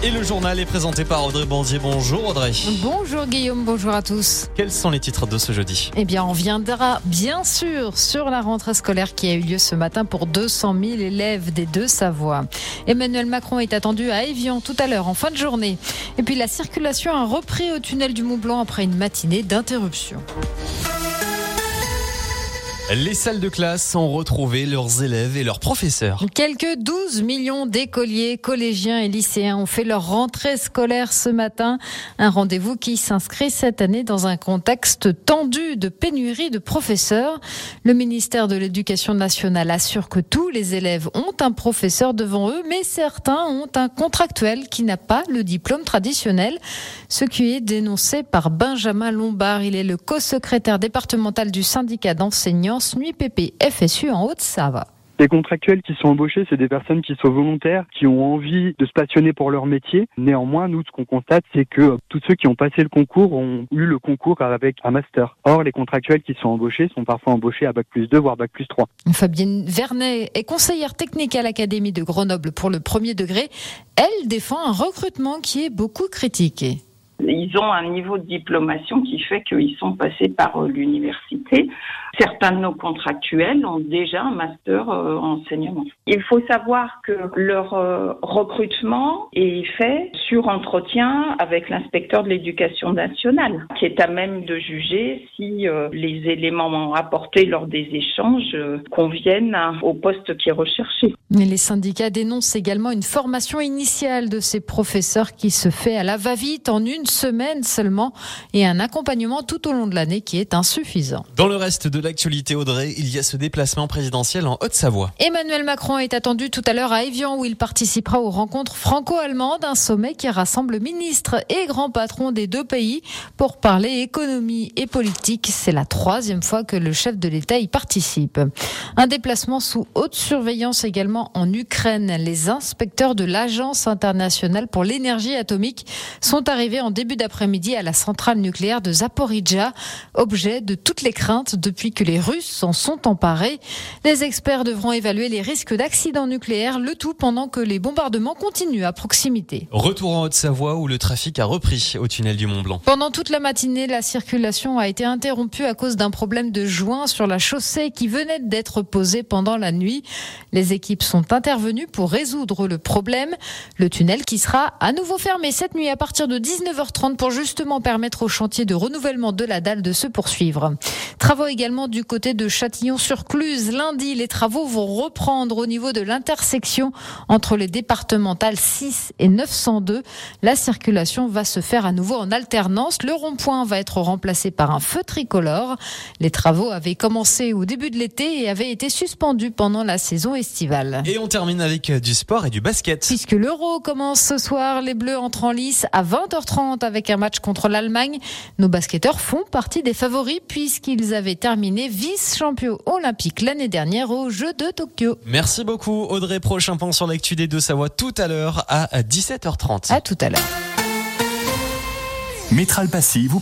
Et le journal est présenté par Audrey Bandier. Bonjour Audrey. Bonjour Guillaume, bonjour à tous. Quels sont les titres de ce jeudi ? Eh bien, on viendra bien sûr sur la rentrée scolaire qui a eu lieu ce matin pour 200 000 élèves des Deux-Savoie. Emmanuel Macron est attendu à Évian tout à l'heure en fin de journée. Et puis la circulation a repris au tunnel du Mont-Blanc après une matinée d'interruption. Les salles de classe ont retrouvé leurs élèves et leurs professeurs. Quelques 12 millions d'écoliers, collégiens et lycéens ont fait leur rentrée scolaire ce matin. Un rendez-vous qui s'inscrit cette année dans un contexte tendu de pénurie de professeurs. Le ministère de l'Éducation nationale assure que tous les élèves ont un professeur devant eux, mais certains ont un contractuel qui n'a pas le diplôme traditionnel. Ce qui est dénoncé par Benjamin Lombard. Il est le co-secrétaire départemental du syndicat d'enseignants SNUIPP FSU en Haute-Savoie. Les contractuels qui sont embauchés, c'est des personnes qui sont volontaires, qui ont envie de se passionner pour leur métier. Néanmoins, nous, ce qu'on constate, c'est que tous ceux qui ont passé le concours ont eu le concours avec un master. Or, les contractuels qui sont embauchés sont parfois embauchés à Bac+2, voire Bac+3. Fabienne Vernet est conseillère technique à l'Académie de Grenoble pour le premier degré. Elle défend un recrutement qui est beaucoup critiqué. Ils ont un niveau de diplomation qui fait qu'ils sont passés par l'université. Certains de nos contractuels ont déjà un master en enseignement. Il faut savoir que leur recrutement est fait sur entretien avec l'inspecteur de l'éducation nationale, qui est à même de juger si les éléments apportés lors des échanges conviennent au poste qui est recherché. Mais les syndicats dénoncent également une formation initiale de ces professeurs qui se fait à la va-vite en une semaine seulement et un accompagnement tout au long de l'année qui est insuffisant. Dans le reste de l'actualité, Audrey, il y a ce déplacement présidentiel en Haute-Savoie. Emmanuel Macron est attendu tout à l'heure à Évian où il participera aux rencontres franco-allemandes, un sommet qui rassemble ministres et grands patrons des deux pays pour parler économie et politique. C'est la 3e fois que le chef de l'État y participe. Un déplacement sous haute surveillance également en Ukraine. Les inspecteurs de l'Agence internationale pour l'énergie atomique sont arrivés en début d'après-midi à la centrale nucléaire de Zaporijjia, objet de toutes les craintes depuis que les Russes s'en sont emparés. Les experts devront évaluer les risques d'accident nucléaire, le tout pendant que les bombardements continuent à proximité. Retour en Haute-Savoie où le trafic a repris au tunnel du Mont-Blanc. Pendant toute la matinée, la circulation a été interrompue à cause d'un problème de joint sur la chaussée qui venait d'être posé pendant la nuit. Les équipes sont intervenues pour résoudre le problème. Le tunnel qui sera à nouveau fermé cette nuit à partir de 19h30 pour justement permettre au chantier de renouvellement de la dalle de se poursuivre. Travaux également du côté de Châtillon-sur-Cluse. Lundi, les travaux vont reprendre au niveau de l'intersection entre les départementales 6 et 902. La circulation va se faire à nouveau en alternance. Le rond-point va être remplacé par un feu tricolore. Les travaux avaient commencé au début de l'été et avaient été suspendus pendant la saison estivale. Et on termine avec du sport et du basket. Puisque l'Euro commence ce soir, les Bleus entrent en lice à 20h30 avec un match contre l'Allemagne. Nos basketteurs font partie des favoris puisqu'ils avaient terminé vice-champions olympiques l'année dernière aux Jeux de Tokyo. Merci beaucoup Audrey. Prochain point sur l'actu des Deux-Savoie tout à l'heure à 17h30. À tout à l'heure. Métral Passy vous